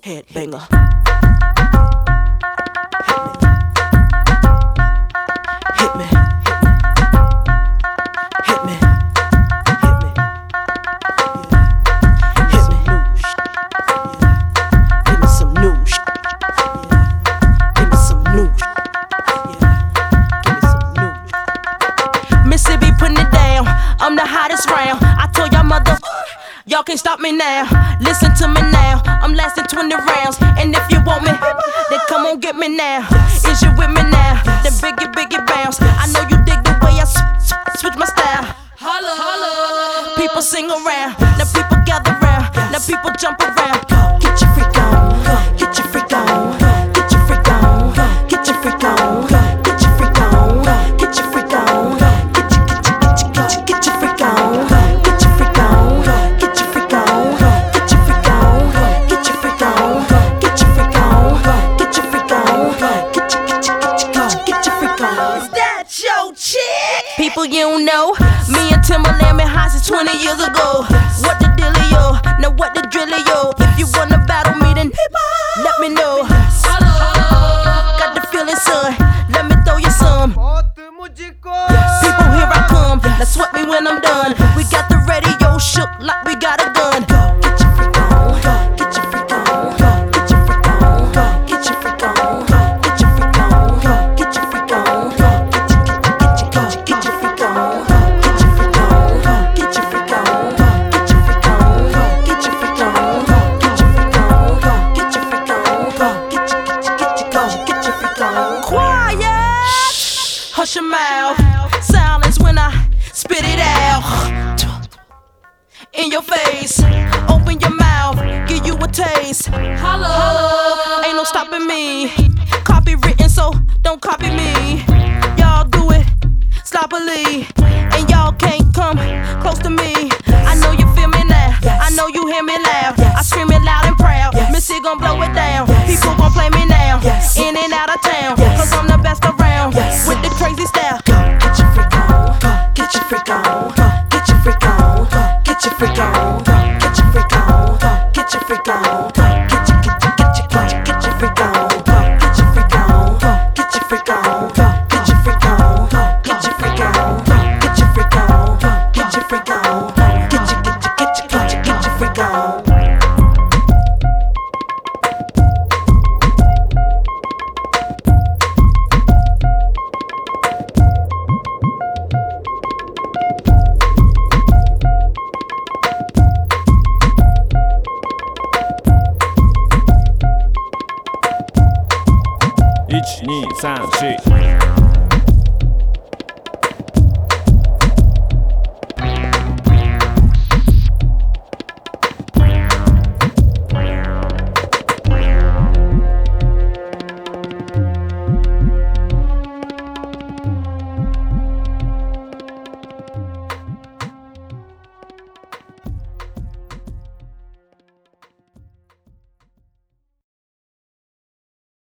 Headbanger. Hit me. Hit me. Hit me. Hit me. Give me some new shit. Give me some new shit. Give me some new shit. Mississippi putting it down. I'm the hottest round. I told y'all y'all can't stop me now. Listen to me now. I'm lasting 20 rounds. And if you want me, then come on get me now. Is you with me now? Then biggie bounce. I know you dig the way I switch my style. Holla, holla. People sing around. Now people gather round. Now people jump around. Get your freak on. Get your freak on. Get your freak on. Get your freak on. Get your freak on. Get your freak on. Get your freak on. Get your freak on. Get your freak on. Get your freak on. Get your freak on. Get your freak on. Get your freak on. Get your freak on. Is that your chick? People you don't know. Me and Timberland been high since 20 years ago. What the dealio? Now what the drillio? If you wanna battle me, then let me know. Got the feeling, son. Let me throw you some. People, here I come. Now sweat me when I'm done. We got the radio shook like we got a gun. Get your freak on. Get your freak on. Get your freak on. Get your freak on. Get your freak on. Get your freak on. Get your freak on. Get your freak on. Get your freak on. Get your freak on. Get your freak on. Get your freak on. Get your freak on. Get your freak on. Quiet. Hush your mouth. Silence when I spit it out. In your face. Open your mouth. Give you a taste. Holla. Ain't no stopping me. Copywritten, so don't copy me. Y'all do it sloppily. And y'all can't come close to me. I know you feel me now. I know you hear me loud. I scream it loud and proud. Missy gon' blow it down. People gon' play me now. In and out of town. Cause I'm the best around. With the crazy style. Get your freak on. Get your freak on. Get your freak on. Get your freak on. Get your freak on. Get your freak on. Get your freak on. Get your freak on. Get your freak on. Get your freak on. Get your freak on. Get your freak on. Get your freak on. Get your freak on. 1、2、3、4